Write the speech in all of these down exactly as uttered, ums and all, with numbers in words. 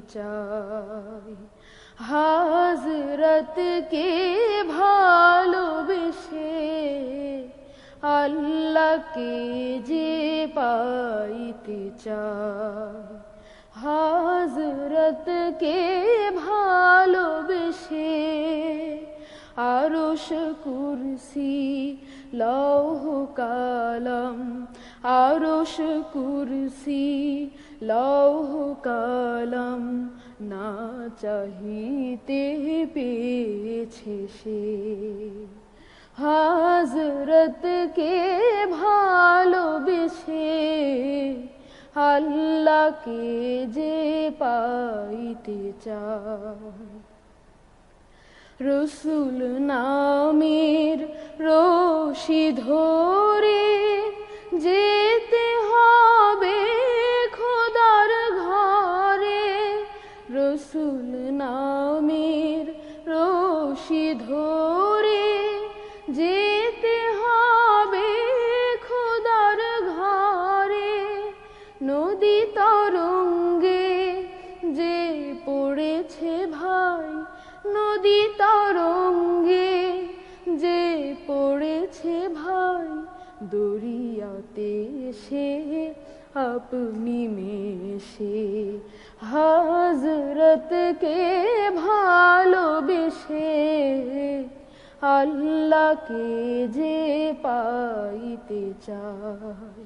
চাই হযরত কে ভালোবেসে আল্লাহকে যে পাইতে চাই হযরত কে ভালোবেসে আরশ কুরসি লৌহ কলম আরশ কুরসি লৌহ কলম না চাহিতে পেয়েছে সে হযরত কে ভালোবেসে আল্লাহকে যে পাইতে চায় রসূল নামের রশি ধরে যেতে হবে খোদার ঘরে রসূল নামের রশি ধরে যেতে হবে খোদার ঘরে নদী তরঙ্গে যে পড়েছে ভাই নদী তরঙ্গে যে পড়েছে ভাই দরিয়াতে সে আপনি মেশে হযরত কে ভালোবেসে আল্লাহকে যে পাইতে চায়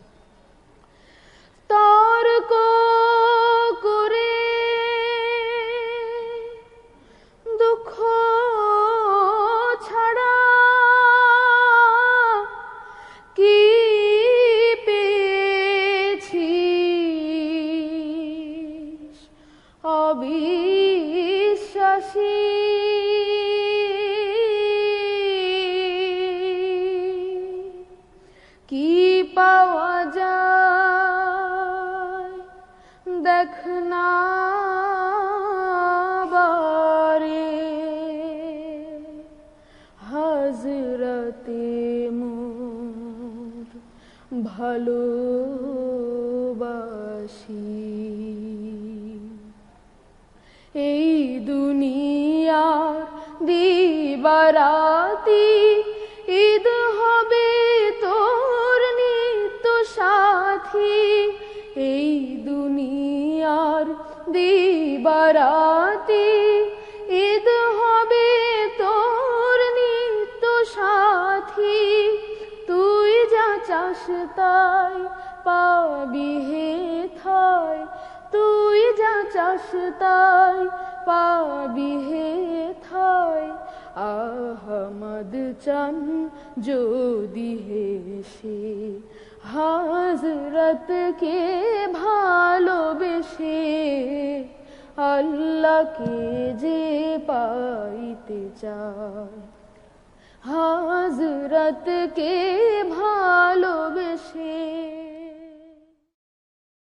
তর্ক করে দুঃখ ছাড়া কি পেয়েছিস অবিশ্বাসী কি পাওয়া যায় দেখ না বারে হযরতে মোর ভালোবাসি এই দুনিয়ার দিবারাতি ঈদ হবে তোর নিত্য সাথী এই দুনিয়ার দিবারাতি ঈদ হবে তোর নিত্য সাথী তুই যা চাস তাই পাবি হে থাই তুই যা চাস তাই পাবি হে থাই আহমদ চান যদি হেসে হযরত কে ভালোবেসে আল্লাহকে যে পাইতে চায় হযরত কে ভালোবেসে